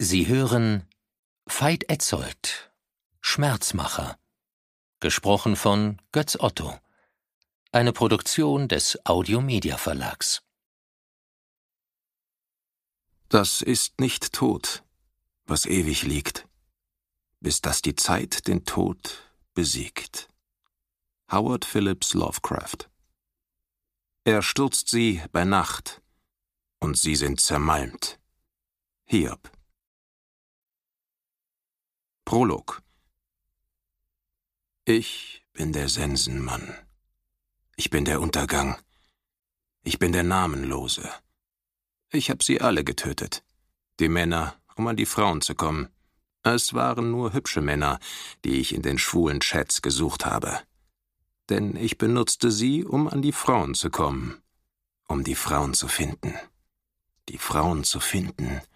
Sie hören Veit Etzold, Schmerzmacher, gesprochen von Götz Otto, eine Produktion des Audio-Media Verlags. Das ist nicht tot, was ewig liegt, bis dass die Zeit den Tod besiegt. Howard Phillips Lovecraft. Er stürzt sie bei Nacht, und sie sind zermalmt. Hiob. Prolog. Ich bin der Sensenmann. Ich bin der Untergang. Ich bin der Namenlose. Ich hab sie alle getötet. Die Männer, um an die Frauen zu kommen. Es waren nur hübsche Männer, die ich in den schwulen Chats gesucht habe. Denn ich benutzte sie, um an die Frauen zu kommen. Um die Frauen zu finden. Die Frauen zu finden,